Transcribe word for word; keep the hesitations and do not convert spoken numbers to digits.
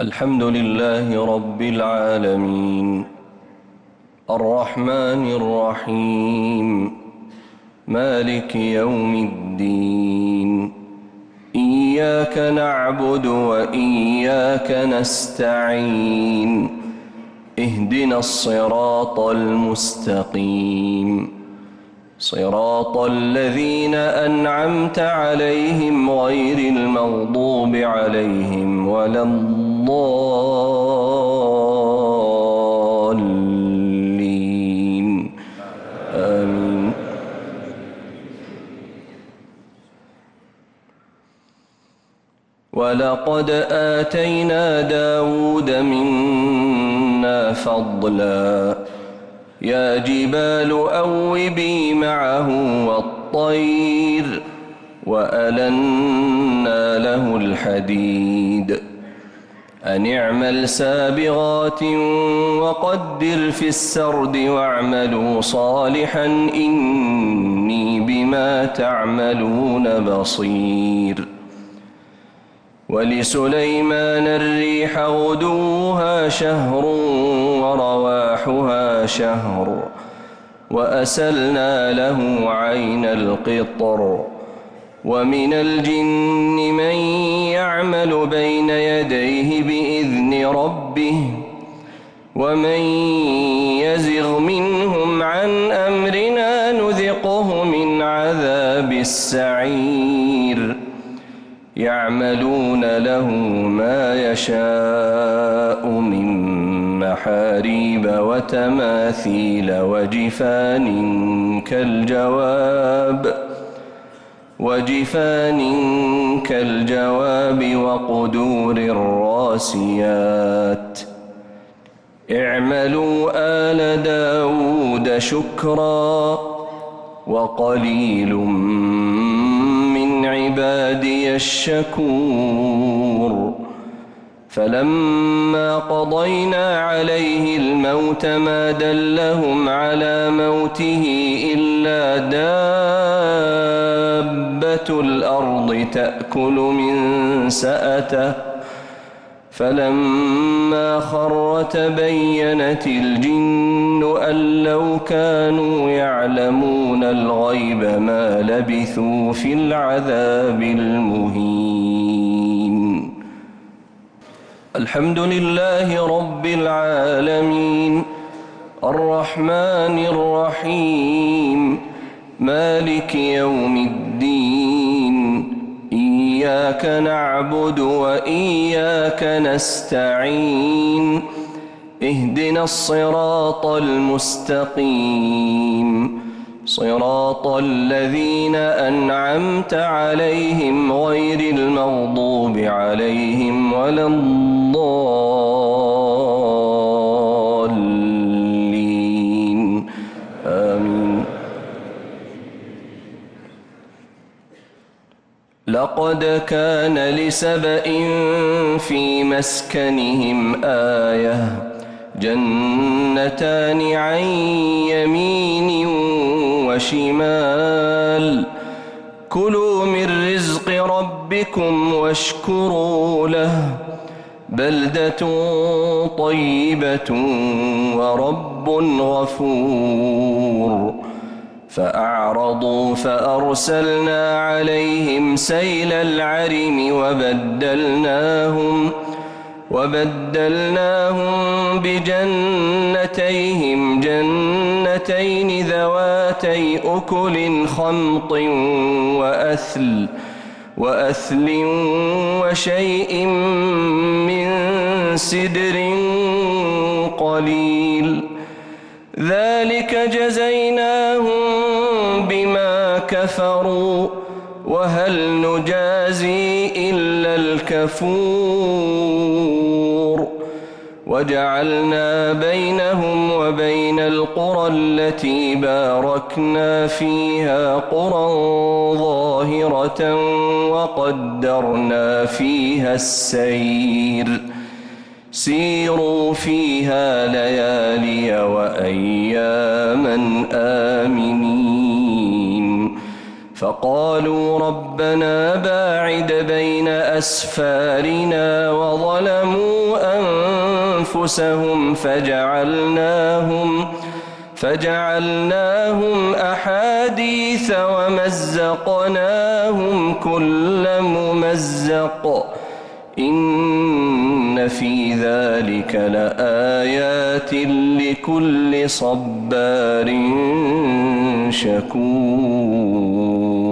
الحمد لله رب العالمين الرحمن الرحيم مالك يوم الدين إياك نعبد وإياك نستعين اهدنا الصراط المستقيم صراط الذين أنعمت عليهم غير المغضوب عليهم ولا الضالين آمين. ولقد آتينا داود منا فضلا يا جبال أوبي معه والطير وألنا له الحديد أن اعمل سابغات وقدر في السرد واعملوا صالحا إني بما تعملون بصير. ولسليمان الريح غدوها شهر ورواحها شهر وأسلنا له عين القطر ومن الجن من يعمل بين يديه بإذن ربه ومن يزغ منهم عن أمرنا نذقه من عذاب السعير. يعملون له ما يشاء من محاريب وتماثيل وجفان كالجواب وجفان كالجواب وقدور الراسيات. اعملوا آل داود شكرا وقليل من عبادي الشكور. فلما قضينا عليه الموت ما دلهم على موته إلا دابة الأرض تأكل من سأته فلما خر تبينت الجن أن لو كانوا يعلمون الغيب ما لبثوا في العذاب المهين. الحمد لله رب العالمين الرحمن الرحيم مالك يوم الدين إياك نعبد وإياك نستعين اهدنا الصراط المستقيم صراط الذين أنعمت عليهم غير المغضوب عليهم ولا الضالين آمين. لقد كان لسبإ في مسكنهم آية جنتان عن يمين وشمال كلوا من رزق ربكم واشكروا له بلدة طيبة ورب غفور. فأعرضوا فأرسلنا عليهم سيل العرم وبدلناهم وبدلناهم بجنتيهم جنتين ذواتي أكل خمط وأثل وأثل وشيء من سدر قليل ذلك جزيناهم بما كفروا وهل نجازي إلا الكفور. وجعلنا بينهم وبين القرى التي باركنا فيها قرى ظاهرة وقدرنا فيها السير سيروا فيها ليالي وأياما آمنين. فقالوا ربنا باعد بين أسفارنا وظلموا أنفسهم فجعلناهم فجعلناهم أحاديث ومزقناهم كل ممزق إن في ذلك لآيات لكل صبار شكور.